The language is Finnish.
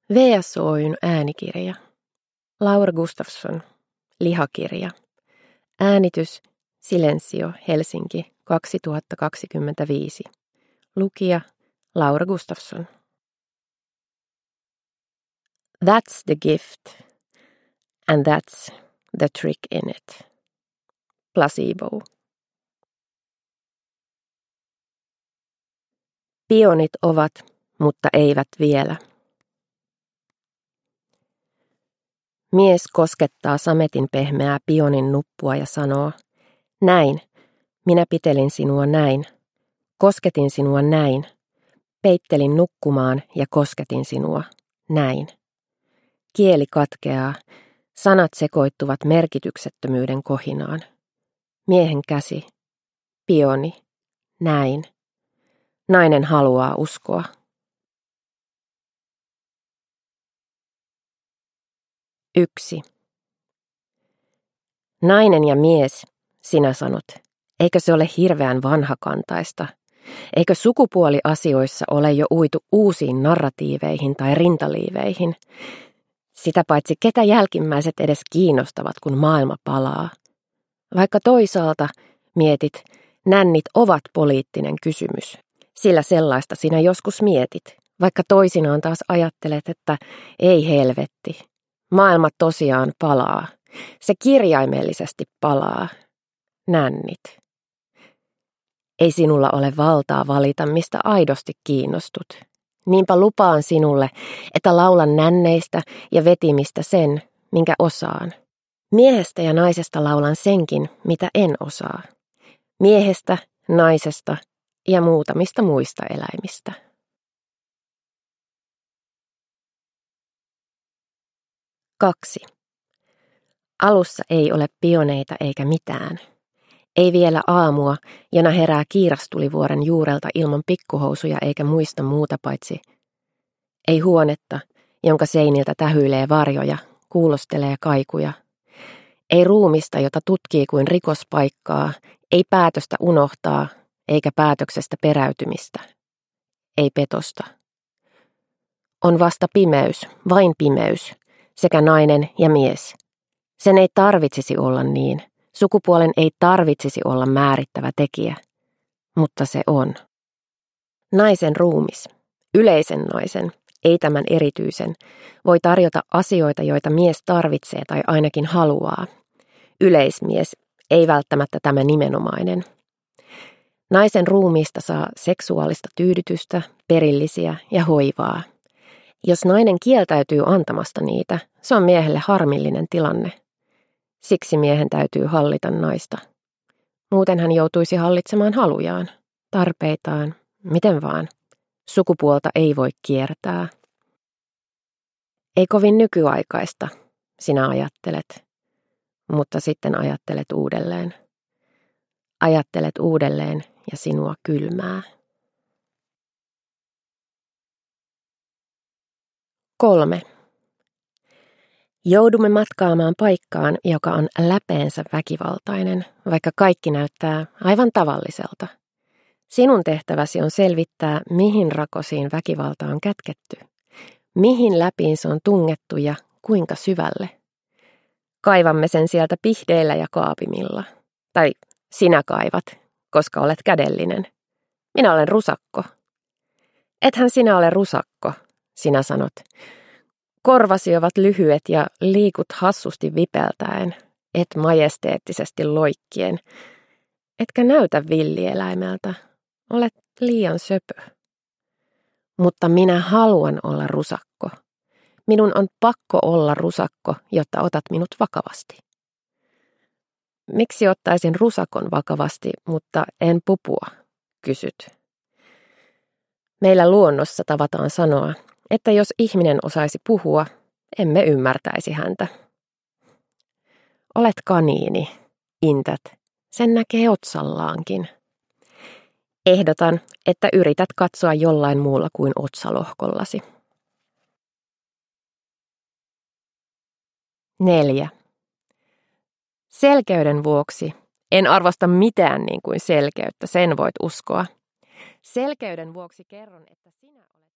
VSOY:n äänikirja. Laura Gustafsson. Lihakirja. Äänitys Silensio, Helsinki, 2025. Lukija Laura Gustafsson. That's the gift, and that's the trick in it. Placebo. Pionit ovat, mutta eivät vielä. Mies koskettaa sametin pehmeää pionin nuppua ja sanoo, näin, minä pitelin sinua näin, kosketin sinua näin, peittelin nukkumaan ja kosketin sinua näin. Kieli katkeaa, sanat sekoittuvat merkityksettömyyden kohinaan. Miehen käsi, pioni, näin. Nainen haluaa uskoa. Yksi. Nainen ja mies, sinä sanot, eikö se ole hirveän vanhakantaista? Eikö sukupuoliasioissa ole jo uitu uusiin narratiiveihin tai rintaliiveihin? Sitä paitsi ketä jälkimmäiset edes kiinnostavat, kun maailma palaa. Vaikka toisaalta, mietit, nännit ovat poliittinen kysymys. Sillä sellaista sinä joskus mietit, vaikka toisinaan taas ajattelet, että ei helvetti. Maailma tosiaan palaa. Se kirjaimellisesti palaa. Nännit. Ei sinulla ole valtaa valita, mistä aidosti kiinnostut. Niinpä lupaan sinulle, että laulan nänneistä ja vetimistä sen, minkä osaan. Miehestä ja naisesta laulan senkin, mitä en osaa. Miehestä, naisesta ja muutamista muista eläimistä. 2. Alussa ei ole pioneita eikä mitään. Ei vielä aamua, jona herää kiirastulivuoren juurelta ilman pikkuhousuja eikä muista muuta paitsi. Ei huonetta, jonka seiniltä tähyilee varjoja, kuulostelee kaikuja. Ei ruumista, jota tutkii kuin rikospaikkaa, ei päätöstä unohtaa, eikä päätöksestä peräytymistä. Ei petosta. On vasta pimeys, vain pimeys, sekä nainen ja mies. Sen ei tarvitsisi olla niin. Sukupuolen ei tarvitsisi olla määrittävä tekijä, mutta se on. Naisen ruumis, yleisen naisen, ei tämän erityisen, voi tarjota asioita, joita mies tarvitsee tai ainakin haluaa. Yleismies, ei välttämättä tämä nimenomainen. Naisen ruumiista saa seksuaalista tyydytystä, perillisiä ja hoivaa. Jos nainen kieltäytyy antamasta niitä, se on miehelle harmillinen tilanne. Siksi miehen täytyy hallita naista. Muuten hän joutuisi hallitsemaan halujaan, tarpeitaan, miten vaan. Sukupuolta ei voi kiertää. Ei kovin nykyaikaista, sinä ajattelet, mutta sitten ajattelet uudelleen. Ajattelet uudelleen ja sinua kylmää. 3. Joudumme matkaamaan paikkaan, joka on läpeensä väkivaltainen, vaikka kaikki näyttää aivan tavalliselta. Sinun tehtäväsi on selvittää, mihin rakosiin väkivalta on kätketty, mihin läpiin se on tungettu ja kuinka syvälle. Kaivamme sen sieltä pihdeillä ja kaapimilla. Tai sinä kaivat, koska olet kädellinen. Minä olen rusakko. Ethän sinä ole rusakko, sinä sanot. Korvasi ovat lyhyet ja liikut hassusti vipeltäen, et majesteettisesti loikkien. Etkä näytä villieläimeltä, olet liian söpö. Mutta minä haluan olla rusakko. Minun on pakko olla rusakko, jotta otat minut vakavasti. Miksi ottaisin rusakon vakavasti, mutta en pupua, kysyt. Meillä luonnossa tavataan sanoa, että jos ihminen osaisi puhua, emme ymmärtäisi häntä. Olet kaniini, intät, sen näkee otsallaankin. Ehdotan, että yrität katsoa jollain muulla kuin otsalohkollasi. 4. Selkeyden vuoksi en arvosta mitään niin kuin selkeyttä, sen voit uskoa. Selkeyden vuoksi kerron, että sinä olet